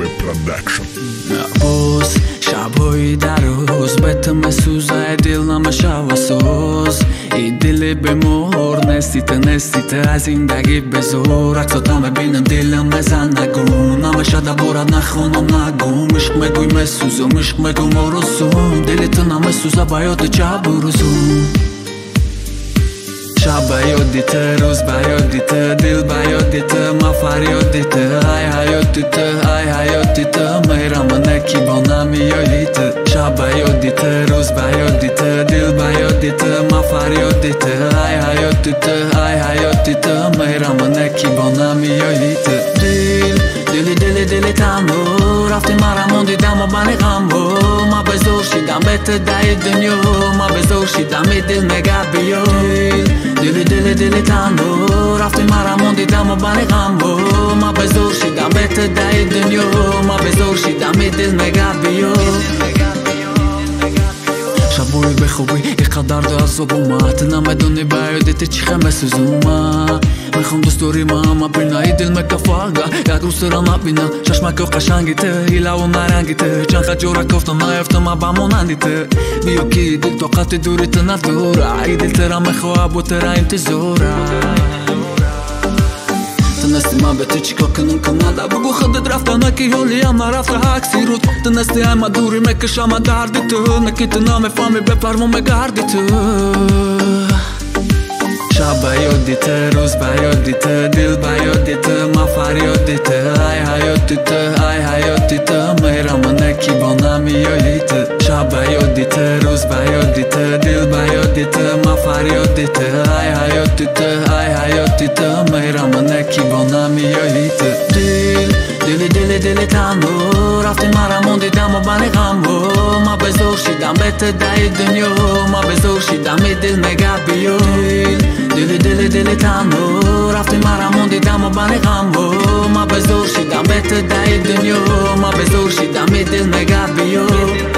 Production. باز شب‌های در روز به تو مسوزه دل نمشاو سوز ای دل بمور نستیت از زندگی بزور عکساتو ببینم دلم بزن نگو نمشاده برد نخونم نگو مشق مگوی مسوزم مشق مگو مرسوم دلتو نمسوزه باید چه بروزم شب یادیته روز یادیته دل یادیته ما فریادیته ای حیاتیته ای حیاتیته میرم نکی با نمیاییته شب یادیته روز یادیته دل یادیته ما فریادیته ای حیاتیته ای حیاتیته میرم نکی با نمیاییته دل تنو رفتی مرا موندیدم و بنی غم و ما بزور شیدم بهت دای دنیا ما بزور شیدم دل نگه بیا دل تنو رفتی مرا موندیدم و بنی غم و ما بزور شیدم بهت دای دنیا ما بزور شیدم دل نگه بیا شبوی بخوبی اینقدر دو از اومد نمیدونی باید چی خمه سوزومه میخوام دوست داریم اما بینایی دل مکفاگه یک روز را نبینم چشمک و قشنگیته هیلا و نرنگیته چند خجورا کفتم نیفتم با مونندیته بیا کی دل طاقت دوریت نداره ای دل ترا میخواه و ترا انتظاره تنستی من به تو چیکار کنم که نده بگو خودت رفته نکی حالی هم نرفته عکسی رود تنستی همه دوری میکشم دردی تو نکی تو نمیفهمی بفرمو مگردی تو شب یادیته روز یادیته دل یادیته ما فریادیته ای حیاتیته ای حیاتیته میرم نکی با نمیاییته شب یادیته روز یادیته دل یادیته ما فریادیته ای حیاتیته ای حیاتیته میرم نکی با نمیاییته دل تنو رفتی مرا موندیدم و بنی غم و ما بزور شیدم بهت دای دنیا ما بزور شیدم دل نگه بیا دل تنو رفتی مرا موندیدم و بنی غم و ما بزور شیدم بهت دای دنیا ما بزور شیدم دل نگه بیا